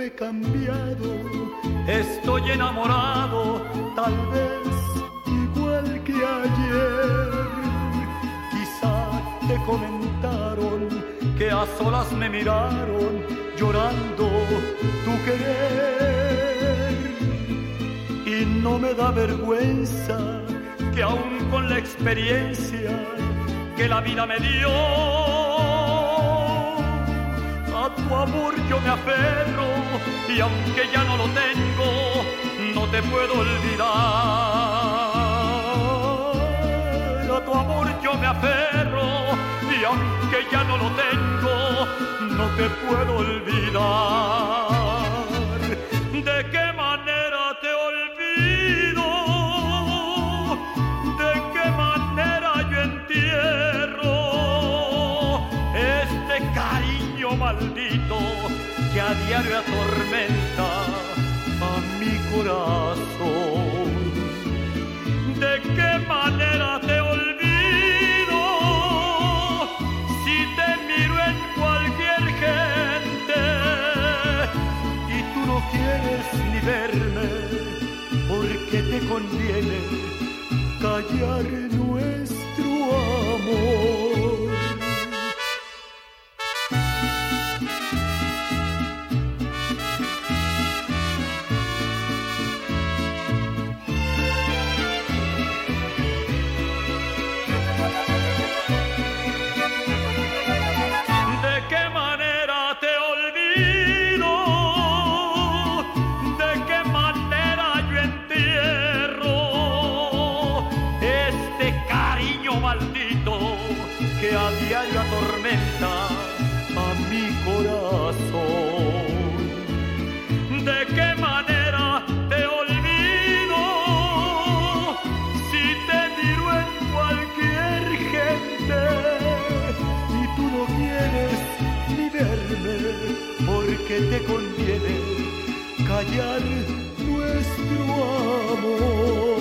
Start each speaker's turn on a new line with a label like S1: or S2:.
S1: he cambiado.
S2: Estoy enamorado,
S1: tal vez igual que ayer.
S2: Quizá te comentaron que a solas me miraron llorando tu querer.
S1: Y no me da vergüenza
S2: que aún con la experiencia que la vida me dio, a tu amor yo me aferro, y aunque ya no lo tengo, no te puedo olvidar. A tu amor yo me aferro, y aunque ya no lo tengo, no te puedo olvidar. ¿De qué manera te olvido? ¿De qué manera yo entierro este cariño maldito que a diario atormenta a mi corazón? ¿De qué manera te olvido si te miro en cualquier gente
S1: y tú no quieres ni verme porque te conviene callar nuestro amor?
S2: Que a diario atormenta a mi corazón. ¿De qué manera te olvido si te miro en cualquier gente
S1: y tú no quieres ni verme porque te conviene callar nuestro amor?